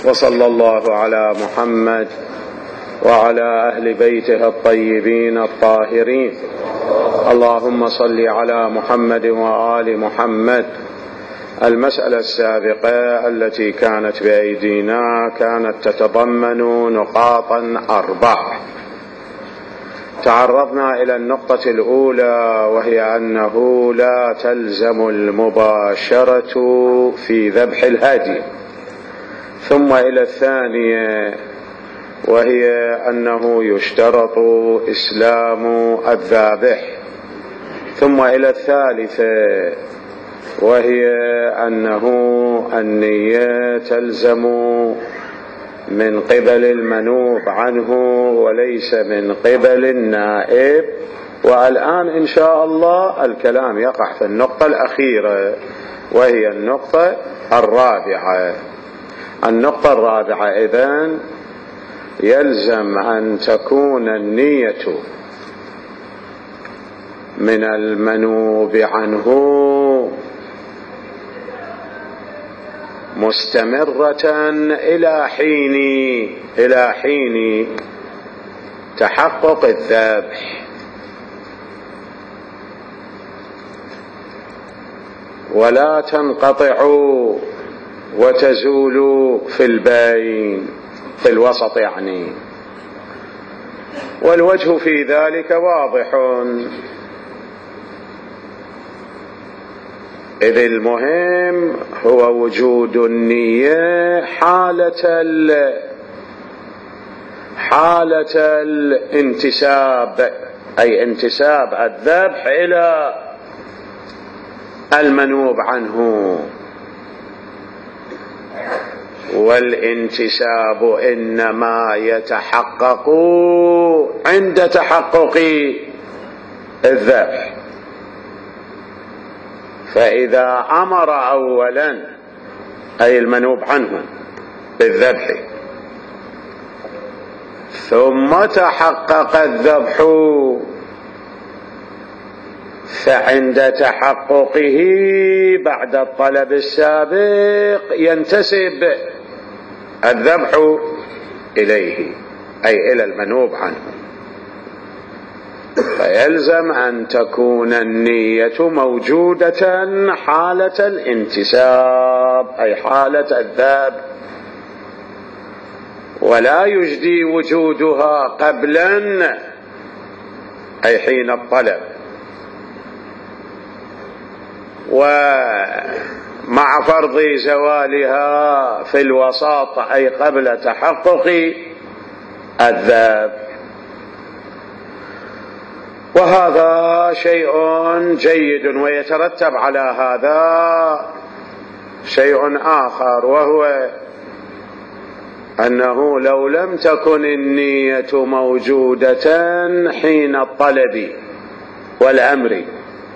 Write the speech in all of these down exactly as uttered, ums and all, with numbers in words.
وصلى الله على محمد وعلى أهل بيته الطيبين الطاهرين. اللهم صل على محمد وآل محمد. المسألة السابقة التي كانت بأيدينا كانت تتضمن نقاطا أربع. تعرضنا إلى النقطة الأولى وهي أنه لا تلزم المباشرة في ذبح الهدي، ثم إلى الثانية وهي أنه يشترط إسلام الذابح، ثم إلى الثالثة وهي أنه النية تلزم من قبل المنوب عنه وليس من قبل النائب. والآن إن شاء الله الكلام يقع في النقطة الأخيرة وهي النقطة الرابعة. النقطة الرابعة إذن يلزم أن تكون النية من المنوب عنه مستمرة إلى حين إلى حين تحقق الذبح، ولا تنقطع وتزول في البين في الوسط يعني. والوجه في ذلك واضح، إذ المهم هو وجود النية حالة حالة الانتساب، أي انتساب الذبح إلى المنوب عنه. والانتساب إنما يتحقق عند تحقق الذبح. فإذا أمر أولا أي المنوب عنه بالذبح ثم تحقق الذبح، فعند تحققه بعد الطلب السابق ينتسب الذبح إليه أي إلى المنوب عنه. فيلزم أن تكون النية موجودة حالة الانتساب أي حالة الذبح، ولا يجدي وجودها قبلا أي حين الطلب. ومع فرض زوالها في الوسط أي قبل تحقق الذبح. وهذا شيء جيد، ويترتب على هذا شيء آخر، وهو أنه لو لم تكن النية موجودة حين الطلب والأمر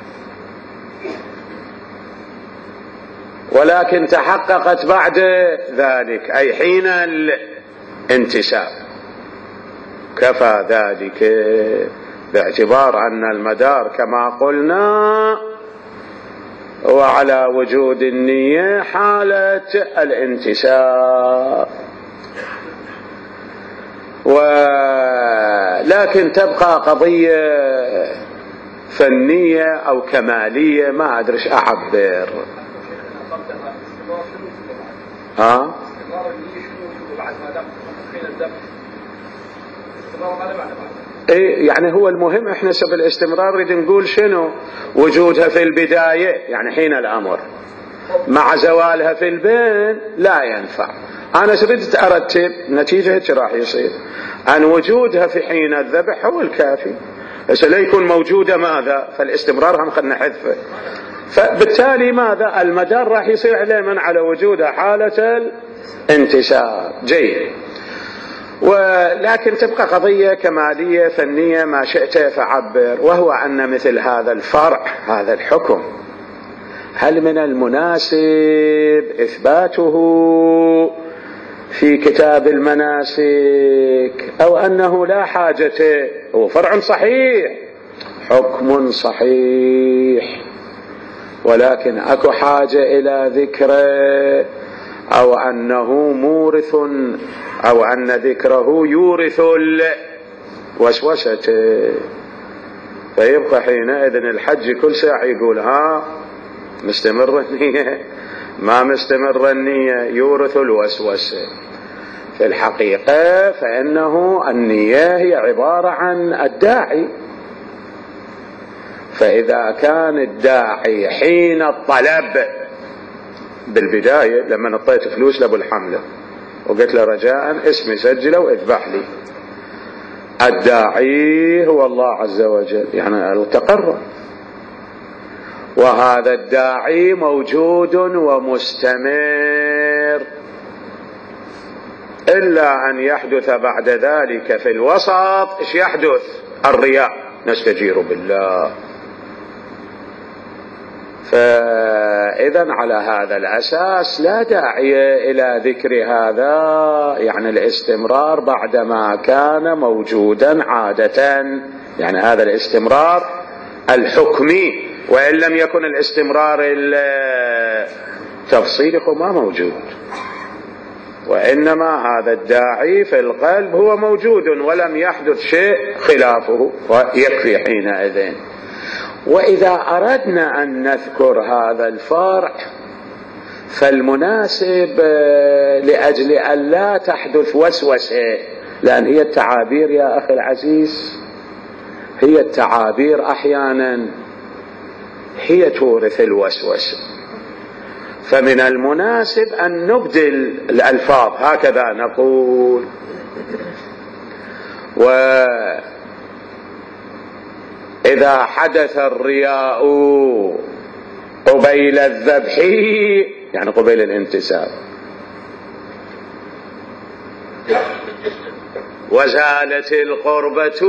ولكن تحققت بعد ذلك أي حين الانتساب، كفى ذلك، باعتبار أن المدار كما قلنا هو على وجود النية حالة الانتساب. ولكن تبقى قضية فنية أو كمالية، ما أدري ايش أعبر. ها؟ إيه يعني هو المهم احنا سب الاستمرار نريد نقول شنو وجودها في البداية يعني حين الأمر، مع زوالها في البين لا ينفع. أنا سبت أرتب نتيجة راح يصير أن وجودها في حين الذبح هو الكافي، بس لا يكون موجودة ماذا فالاستمرار هم خلنا حذفه. فبالتالي ماذا المدار راح يصير عليه من على وجودها حالة الانتساب. جيد. ولكن تبقى قضية كمالية فنية ما شئت فعبر، وهو أن مثل هذا الفرع هذا الحكم هل من المناسب إثباته في كتاب المناسك أو أنه لا حاجة؟ هو فرع صحيح حكم صحيح، ولكن أكو حاجة إلى ذكره أو أنه مورث أو أن ذكره يورث الوسوسة. فيبقى حينئذ الحج كل ساعة يقول ها مستمر النية ما مستمر النية يورث الوسوسة. في الحقيقة فإنه النية هي عبارة عن الداعي. فإذا كان الداعي حين الطلب بالبداية لما نطيت فلوس لأبو الحملة وقلت له رجاء اسمي سجله واذبح لي، الداعي هو الله عز وجل يعني التقرب، وهذا الداعي موجود ومستمر، إلا أن يحدث بعد ذلك في الوسط إيش يحدث؟ الرياء، نستجير بالله. فإذا على هذا الأساس لا داعي إلى ذكر هذا يعني الاستمرار بعدما كان موجودا عادة، يعني هذا الاستمرار الحكمي، وإن لم يكن الاستمرار التفصيلي ما موجود، وإنما هذا الداعي في القلب هو موجود ولم يحدث شيء خلافه ويكفي حينئذ. وإذا أردنا أن نذكر هذا الفرع فالمناسب لأجل أن لا تحدث وسوسة، لأن هي التعابير يا أخي العزيز، هي التعابير أحيانا هي تورث الوسوسة، فمن المناسب أن نبدل الألفاظ هكذا نقول. وإذا حدث الرياء قبيل الذبح يعني قبيل الانتساب وزالت القربة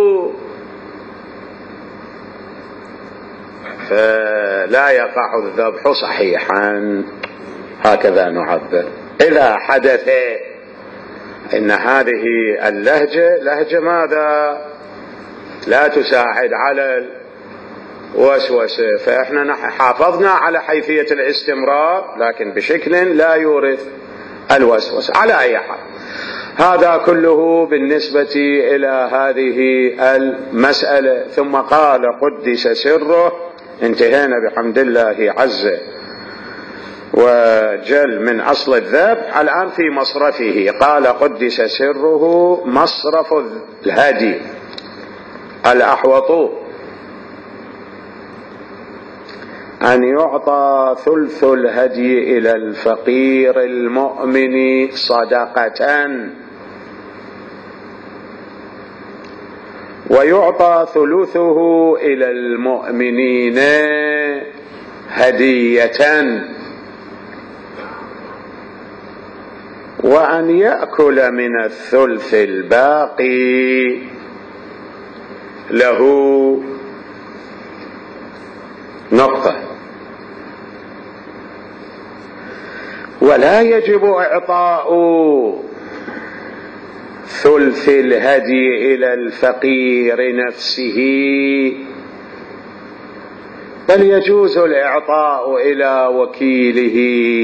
فلا يقع الذبح صحيحا، هكذا نعبر. إذا حدث إن هذه اللهجة لهجة ماذا؟ لا تساعد على الوسوسة، فإحنا حافظنا على حيثية الاستمرار لكن بشكل لا يورث الوسوسة. على أي حال هذا كله بالنسبة إلى هذه المسألة. ثم قال قدس سره، انتهينا بحمد الله عز وجل من أصل الذبح، الآن في مصرفه. قال قدس سره مصرف الهدي الأحوط أن يعطى ثلث الهدي إلى الفقير المؤمن صدقة، ويعطى ثلثه إلى المؤمنين هدية، وأن يأكل من الثلث الباقي له نقطة. ولا يجب إعطاء ثلث الهدي إلى الفقير نفسه، بل يجوز الإعطاء إلى وكيله،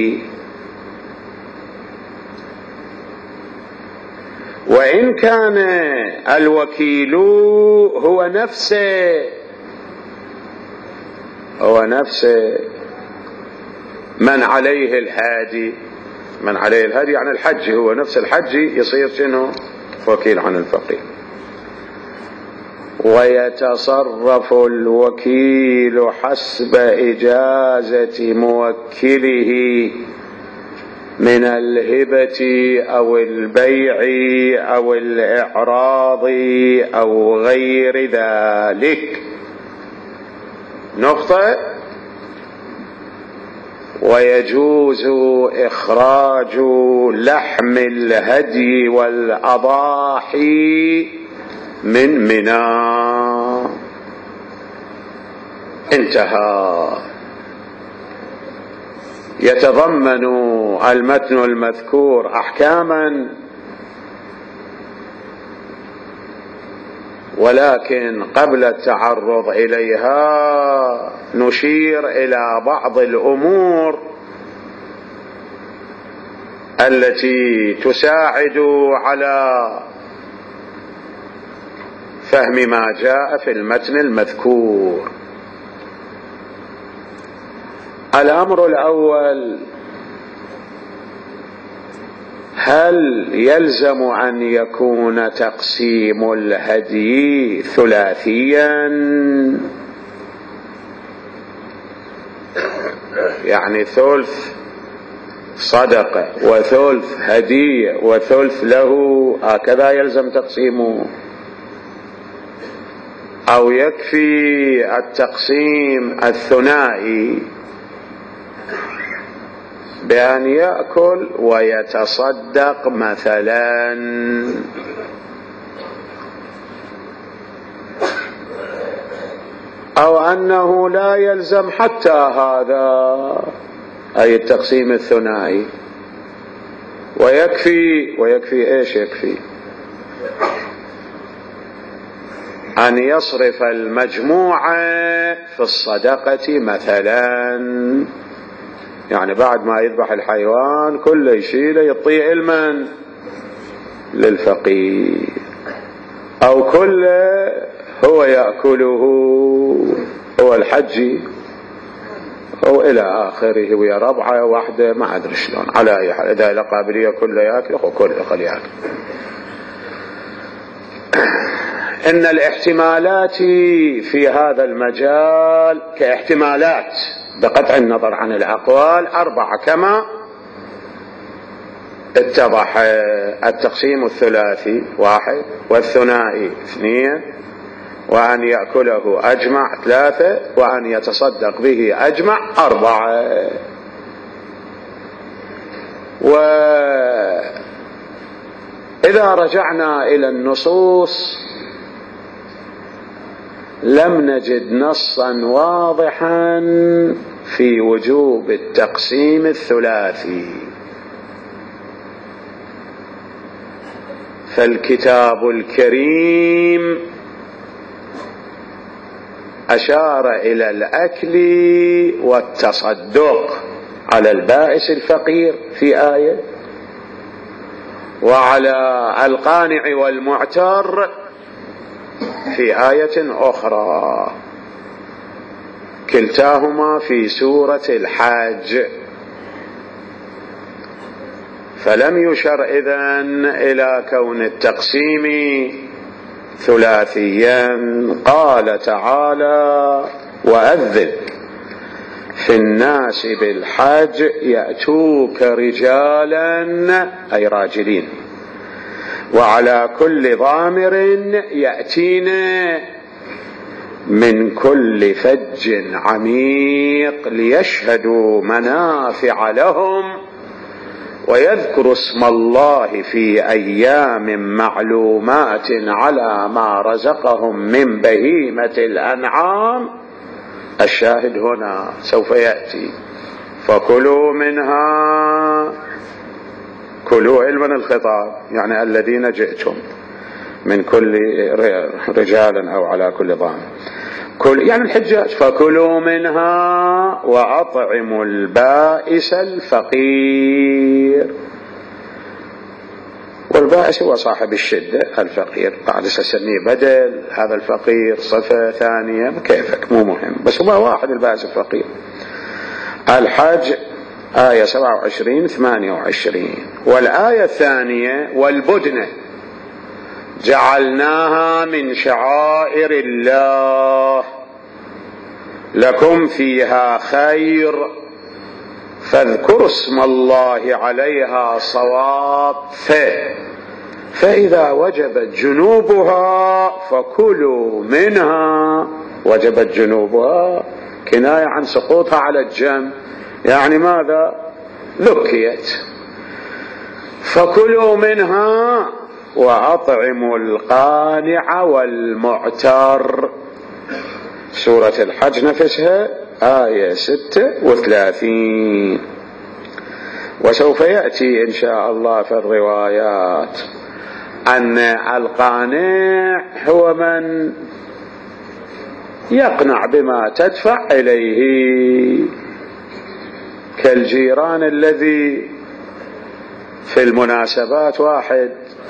وإن كان الوكيل هو نفسه هو نفسه من عليه الهادي. من عليه الهادي يعني الحج، هو نفس الحج يصير شنو؟ وكيل عن الفقير. ويتصرف الوكيل حسب إجازة موكله من الهبة أو البيع أو الإعراض أو غير ذلك. نقطة. ويجوز إخراج لحم الهدي والأضاحي من منى. انتهى. يتضمن المتن المذكور أحكاما، ولكن قبل التعرض إليها نشير إلى بعض الأمور التي تساعد على فهم ما جاء في المتن المذكور. الأمر الأول: هل يلزم أن يكون تقسيم الهدي ثلاثيا؟ يعني ثلث صدقة وثلث هدية وثلث له، هكذا يلزم تقسيمه؟ أو يكفي التقسيم الثنائي بأن يأكل ويتصدق مثلا؟ أو أنه لا يلزم حتى هذا، أي التقسيم الثنائي، ويكفي ويكفي إيش يكفي؟ أن يصرف المجموعة في الصدقة مثلا، يعني بعد ما يذبح الحيوان كله يشيله يطيع المن للفقير، أو كله هو يأكله هو الحجي أو إلى آخره، ويا ربعة واحدة ما أدري شلون، على أي حال إذا لا قابلية كله يأكل وكله خل يأكل. إن الاحتمالات في هذا المجال كاحتمالات بقطع النظر عن الأقوال أربعة كما اتضح: التقسيم الثلاثي واحد، والثنائي اثنين، وأن يأكله أجمع ثلاثة، وأن يتصدق به أجمع أربعة. وإذا رجعنا إلى النصوص لم نجد نصا واضحا في وجوب التقسيم الثلاثي، فالكتاب الكريم أشار إلى الأكل والتصدق على البائس الفقير في آية، وعلى القانع والمعتر في آية أخرى، كلتاهما في سورة الحج. فلم يشر إذن إلى كون التقسيم ثلاثيا. قال تعالى: وأذن في الناس بالحج يأتوك رجالا، أي راجلين، وعلى كل ضامر يأتين من كل فج عميق ليشهدوا منافع لهم ويذكروا اسم الله في أيام معلومات على ما رزقهم من بهيمة الأنعام. الشاهد هنا سوف يأتي: فكلوا منها، كلوا علما الخطاب، يعني الذين جئتم من كل رجالا أو على كل ضامن، كل يعني الحجاج، فكلوا منها وأطعموا البائس الفقير. والبائس هو صاحب الشدة، الفقير قاعد يسميه بدل، هذا الفقير صفة ثانية كيفك مو مهم، بس هو واحد البائس الفقير. الحج آية سبعة وعشرين ثمانية وعشرين. والآية الثانية: والبدنة جعلناها من شعائر الله لكم فيها خير فاذكروا اسم الله عليها صواب، فإذا وجبت جنوبها فكلوا منها. وجبت جنوبها كناية عن سقوطها على الجنب، يعني ماذا؟ ذكيت. فكلوا منها وأطعموا القانع والمعتر. سورة الحج نفسها آية ستة وثلاثين. وسوف يأتي إن شاء الله في الروايات أن القانع هو من يقنع بما تدفع إليه، كالجيران الذي في المناسبات واحد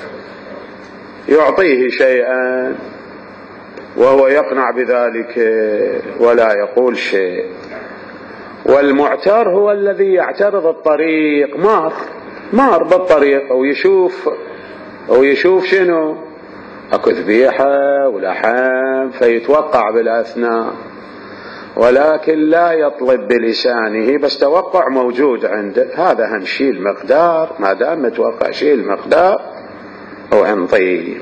يعطيه شيئا وهو يقنع بذلك ولا يقول شيء، والمعتر هو الذي يعترض الطريق، مار مار بالطريق أو يشوف أو يشوف شنو أكو ذبيحة ولحم فيتوقع بالأثناء، ولكن لا يطلب بلسانه، بس توقع موجود عنده، هذا هنشيل المقدار ما دام متوقع شيء المقدار وانطيه.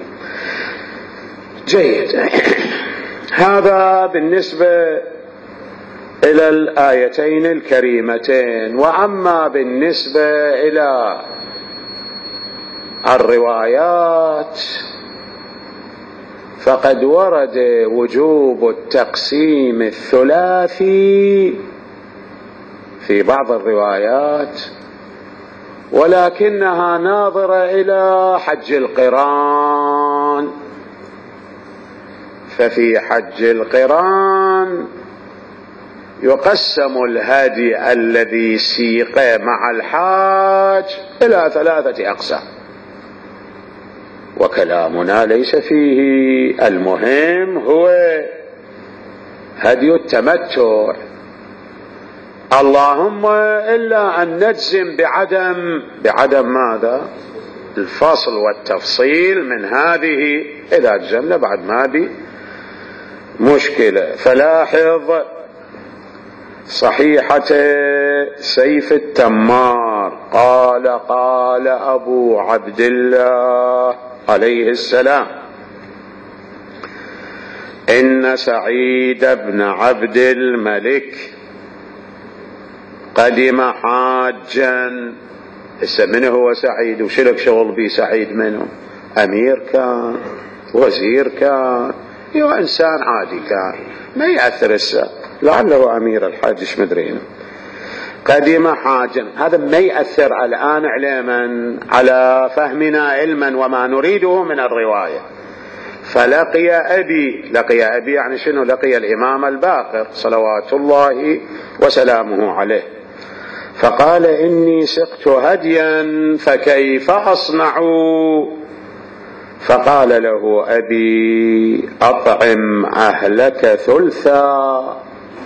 جيد. هذا بالنسبة إلى الآيتين الكريمتين. وأما بالنسبة إلى الروايات فقد ورد وجوب التقسيم الثلاثي في بعض الروايات، ولكنها ناظرة إلى حج القران، ففي حج القران يقسم الهدي الذي سيق مع الحاج إلى ثلاثة أقسام، وكلامنا ليس فيه. المهم هو هدي التمتع، اللهم إلا أن نجزم بعدم بعدم ماذا؟ الفصل والتفصيل من هذه. إذا جزمنا بعد ما بي مشكلة. فلاحظ صحيحة سيف التمار قال قال أبو عبد الله عليه السلام: إن سعيد بن عبد الملك قدم حاجا. هسه من هو سعيد وشلك شغل بي سعيد؟ منه أمير كان، وزير كان، يو إنسان عادي كان، ما يأثر هسه، لعله أمير الحاج ايش مدري. قدم حاجا هذا ما يأثر الآن على من على فهمنا علما وما نريده من الرواية. فلقي أبي، لقي أبي يعني شنو؟ لقي الإمام الباقر صلوات الله وسلامه عليه، فقال: إني سقت هديا فكيف أصنع؟ فقال له أبي: أطعم أهلك ثلثا،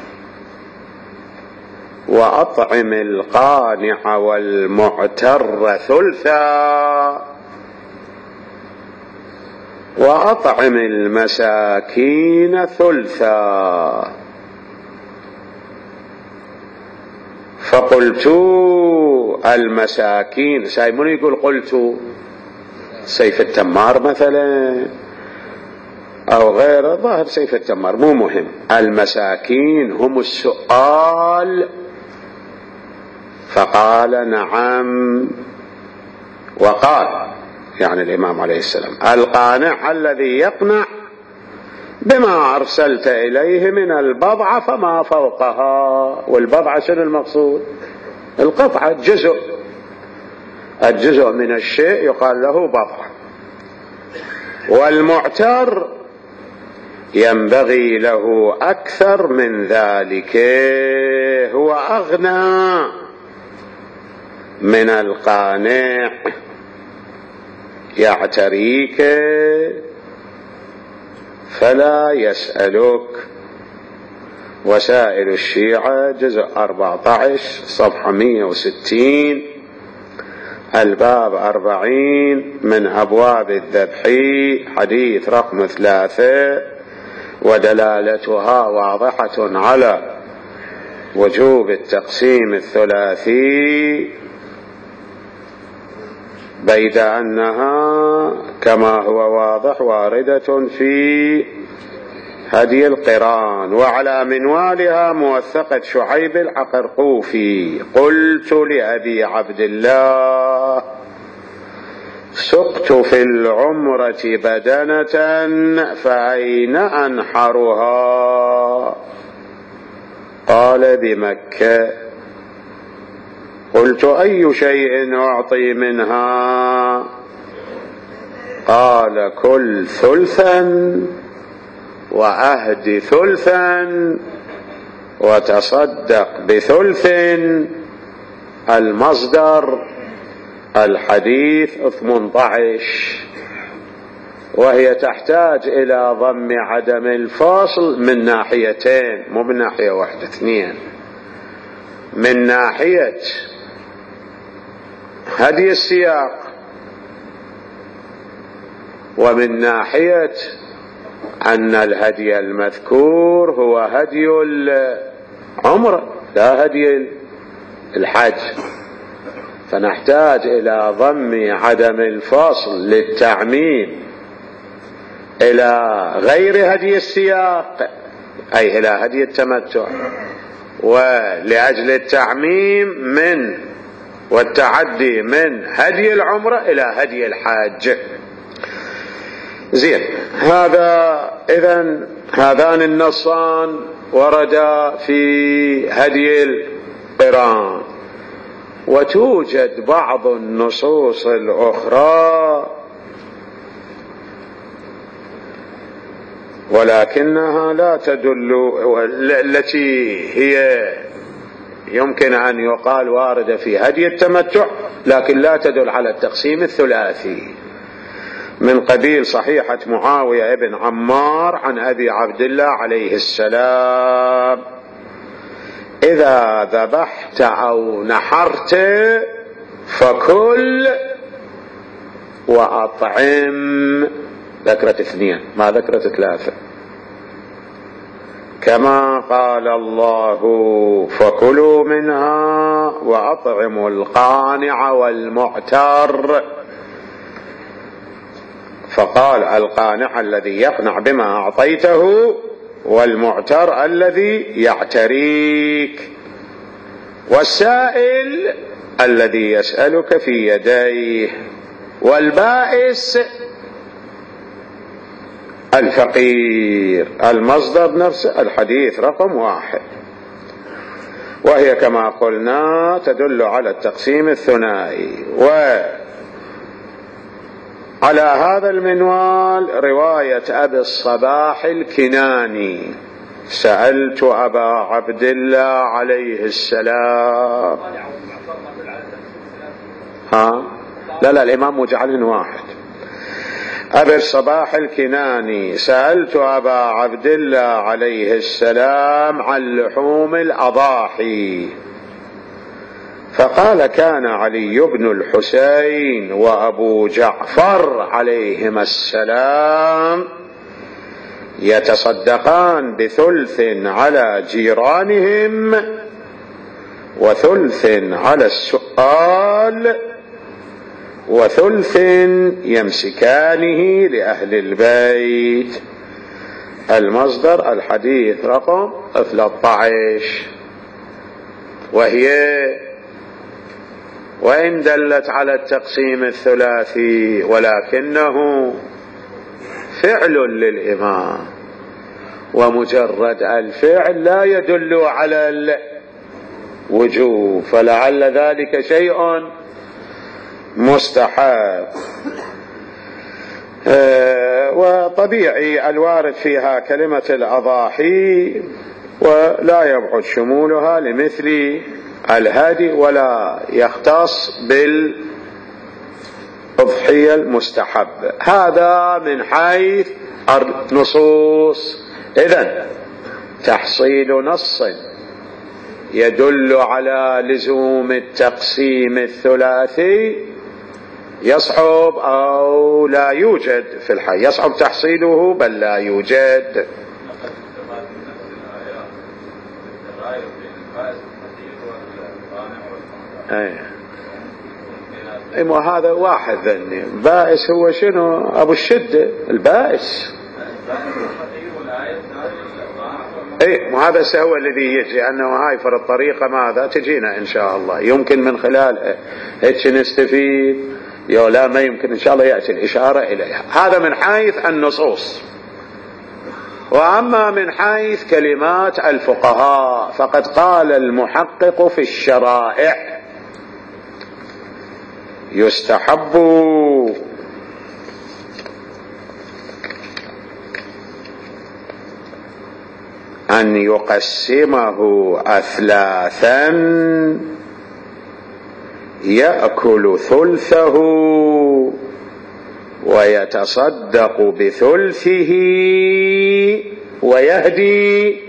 وأطعم القانع والمعتر ثلثا، وأطعم المساكين ثلثا. فقلت المساكين، سايمون يقول قلت سيف التمار مثلا أو غيره، ظاهر سيف التمار مو مهم. المساكين هم السؤال. فقال: نعم. وقال يعني الإمام عليه السلام: القانع الذي يقنع بما أرسلت إليه من البضعة فما فوقها. والبضعة شنو المقصود؟ القطعة، الجزء، الجزء من الشيء يقال له بضعة. والمعتر ينبغي له أكثر من ذلك، هو أغنى من القانع، يعتريك فلا يسألك. وسائل الشيعة جزء أربعة عشر صفحة مئة وستين، الباب أربعين من أبواب الذبح، حديث رقم ثلاثة، ودلالتها واضحة على وجوب التقسيم الثلاثي، بيد أنها كما هو واضح واردة في هدي القران. وعلى منوالها موثقة شعيب العقرقوفي: قلت لأبي عبد الله: سقت في العمرة بدنة فأين أنحرها؟ قال: بمكة. قلت: أي شيء أعطي منها؟ قال: كل ثلثا وأهد ثلثا وتصدق بثلث. المصدر الحديث ثمانية عشر، وهي تحتاج إلى ضم عدم الفصل من ناحيتين، مو من ناحية واحدة، اثنين. من ناحية هدي السياق، ومن ناحية أن الهدي المذكور هو هدي العمرة لا هدي الحج، فنحتاج إلى ضم عدم الفصل للتعميم إلى غير هدي السياق، أي إلى هدي التمتع، ولأجل التعميم من والتعدي من هدي العمرة إلى هدي الحاج. زين، هذا إذن هذان النصان وردا في هدي القران. وتوجد بعض النصوص الأخرى ولكنها لا تدل، التي هي يمكن أن يقال واردة في هدي التمتع لكن لا تدل على التقسيم الثلاثي، من قبيل صحيحة معاوية ابن عمار عن أبي عبد الله عليه السلام: إذا ذبحت أو نحرت فكل وأطعم. ذكرت اثنين ما ذكرت ثلاثة، كما قال الله: فكلوا منها وأطعموا القانع والمعتر. فقال: القانع الذي يقنع بما أعطيته، والمعتر الذي يعتريك، والسائل الذي يسألك في يديه، والبائس الفقير. المصدر نفسه الحديث رقم واحد، وهي كما قلنا تدل على التقسيم الثنائي. وعلى هذا المنوال رواية أبي الصباح الكناني: سألت أبا عبد الله عليه السلام. ها لا لا الإمام مجعلهن واحد. أبي الصباح الكناني: سألت أبا عبد الله عليه السلام عن لحوم الأضاحي، فقال: كان علي بن الحسين وأبو جعفر عليهما السلام يتصدقان بثلث على جيرانهم وثلث على السؤال وثلث يمسكانه لأهل البيت. المصدر الحديث رقم ثلاثة عشر. وهي وإن دلت على التقسيم الثلاثي ولكنه فعل للإمام، ومجرد الفعل لا يدل على الوجوب، فلعل ذلك شيء مستحب. أه وطبيعي الوارد فيها كلمة الأضاحي، ولا يبعد شمولها لمثل الهدي، ولا يختص بالأضحية المستحب. هذا من حيث النصوص. إذن تحصيل نص يدل على لزوم التقسيم الثلاثي يصعب أو لا يوجد في الحي، يصعب تحصيله بل لا يوجد. ايه وهذا واحد ذني. البائس هو شنو؟ ابو الشدة البائس. ايه وهذا هو الذي يجي انه هاي فر الطريقة ماذا تجينا ان شاء الله، يمكن من خلالها هيك نستفيد، يو لا ما يمكن ان شاء الله يأتي الاشارة اليها. هذا من حيث النصوص. واما من حيث كلمات الفقهاء فقد قال المحقق في الشرائع: يستحب أن يقسمه أثلاثا يأكل ثلثه ويتصدق بثلثه ويهدي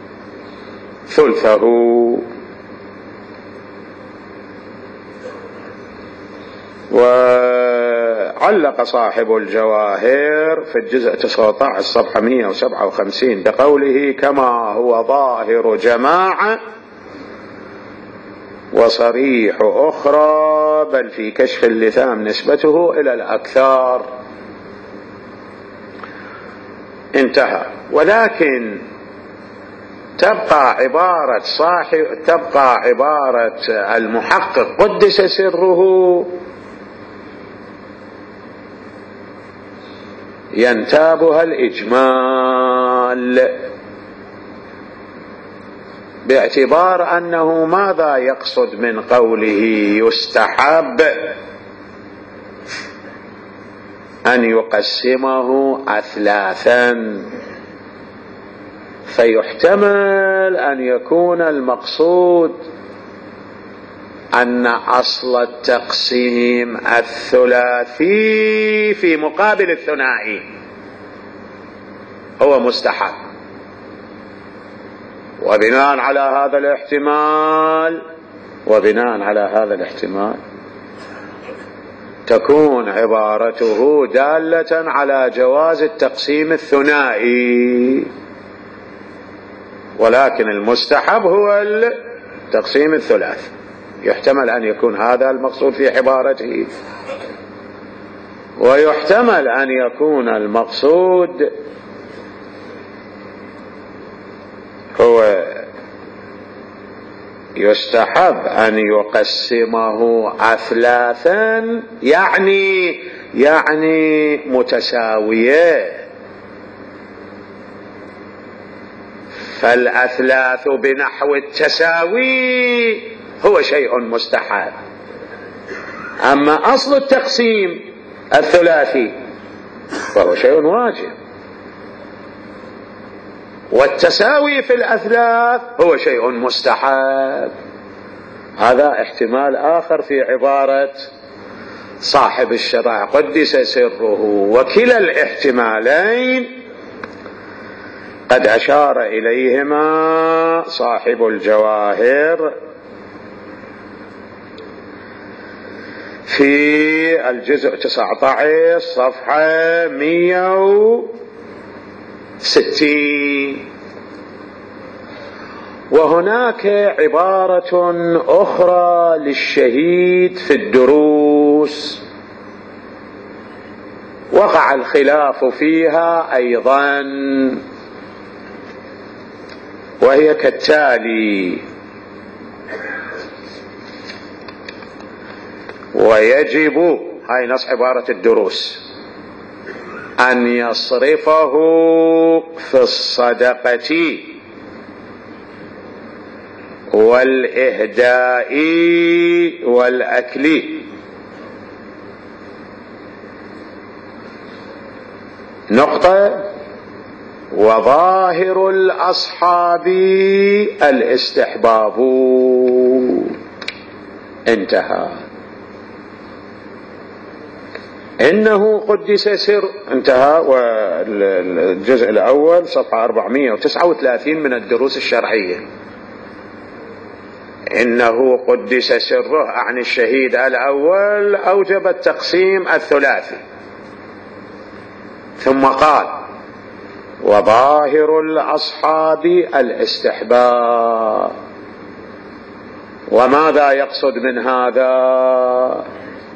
ثلثه. وعلق صاحب الجواهر في الجزء تسعة عشر صفحة مئة وسبعة وخمسين بقوله: كما هو ظاهر جماعة وصريح أخرى، بل في كشف اللثام نسبته إلى الأكثر. انتهى. ولكن تبقى عبارة صاحب تبقى عبارة المحقق قدس سره ينتابها الإجمال، باعتبار أنه ماذا يقصد من قوله يستحب أن يقسمه أثلاثا، فيحتمل أن يكون المقصود أن أصل التقسيم الثلاثي في مقابل الثنائي هو مستحب. وبناء على هذا الاحتمال وبناء على هذا الاحتمال تكون عبارته دالة على جواز التقسيم الثنائي، ولكن المستحب هو التقسيم الثلاثي. يحتمل أن يكون هذا المقصود في عبارته، ويحتمل أن يكون المقصود هو يستحب أن يقسمه أثلاثا، يعني يعني متساوية، فالأثلاث بنحو التساوي هو شيء مستحب. أما أصل التقسيم الثلاثي فهو شيء واجب، والتساوي في الأثلاث هو شيء مستحب. هذا احتمال آخر في عبارة صاحب الشرع قدس سره، وكلا الاحتمالين قد أشار إليهما صاحب الجواهر في الجزء تسعة عشر صفحة مئة وستين. وهناك عبارة أخرى للشهيد في الدروس وقع الخلاف فيها أيضا، وهي كالتالي: ويجب، هاي نص عبارة الدروس، أن يصرفه في الصدقة والإهداء والأكل، نقطة. وظاهر الأصحاب الاستحباب. انتهى. إنه قدس سر، انتهى. والجزء الأول صفحة أربعمئة وتسعة وثلاثين من الدروس الشرعية. إنه قدس سره عن الشهيد الأول أوجب التقسيم الثلاثي، ثم قال: وظاهر الأصحاب الاستحباب. وماذا يقصد من هذا؟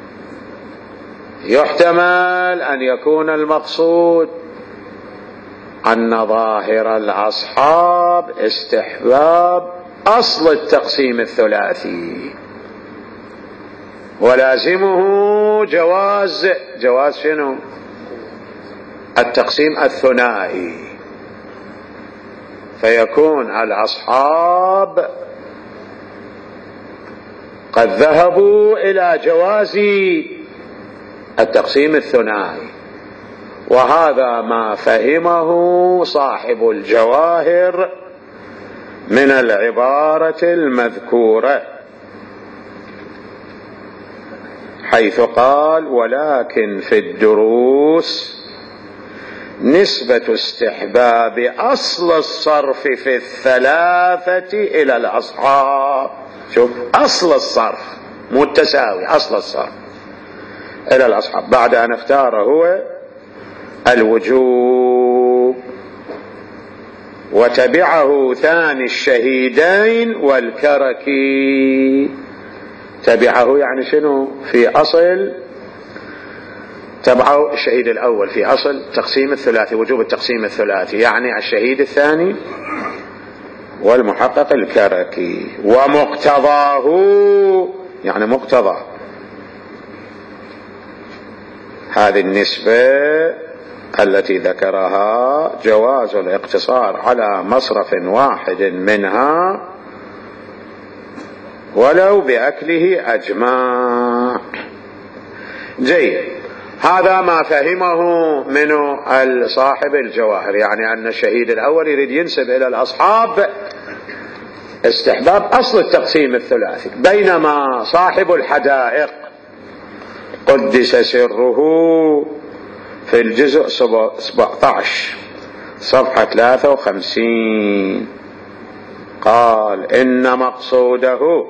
يحتمل أن يكون المقصود أن ظاهر الأصحاب استحباب أصل التقسيم الثلاثي، ولازمه جواز جواز شنو؟ التقسيم الثنائي. فيكون الأصحاب قد ذهبوا إلى جواز التقسيم الثنائي، وهذا ما فهمه صاحب الجواهر من العبارة المذكورة. حيث قال: ولكن في الدروس نسبة استحباب أصل الصرف في الثلاثة إلى الأصحاب. شوف، أصل الصرف مو التساوي، أصل الصرف إلى الأصحاب، بعد أن اختار هو الوجوب. وتبعه ثاني الشهيدين والكركي. تبعه يعني شنو؟ في أصل تبعه الشهيد الأول في أصل تقسيم الثلاثي، وجوب التقسيم الثلاثي، يعني الشهيد الثاني والمحقق الكركي. ومقتضاه يعني مقتضى هذه النسبة التي ذكرها جواز الاقتصار على مصرف واحد منها ولو بأكله أجمع. جيد، هذا ما فهمه من صاحب الجواهر، يعني أن الشهيد الأول يريد ينسب إلى الأصحاب استحباب أصل التقسيم الثلاثي، بينما صاحب الحدائق قدس سره في الجزء سبعة عشر صفحة ثلاثة وخمسين قال: إن مقصوده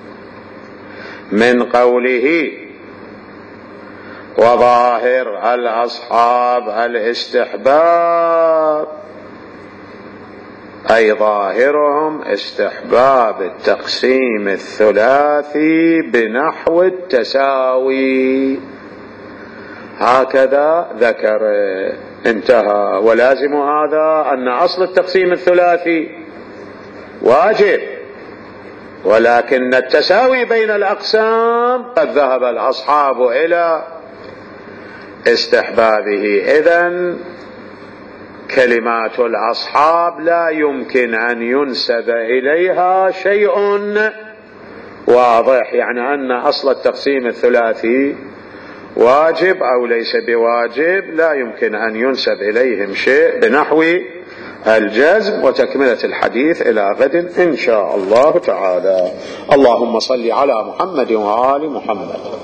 من قوله وظاهر الأصحاب الاستحباب، أي ظاهرهم استحباب التقسيم الثلاثي بنحو التساوي. هكذا ذكر، انتهى. ولازم هذا أن أصل التقسيم الثلاثي واجب، ولكن التساوي بين الأقسام قد ذهب الأصحاب إلى استحبابه. إذن كلمات الأصحاب لا يمكن أن ينسب إليها شيء واضح، يعني أن أصل التقسيم الثلاثي واجب أو ليس بواجب، لا يمكن أن ينسب إليهم شيء بنحو الجزم. وتكملة الحديث إلى غد إن شاء الله تعالى. اللهم صل على محمد وآل محمد.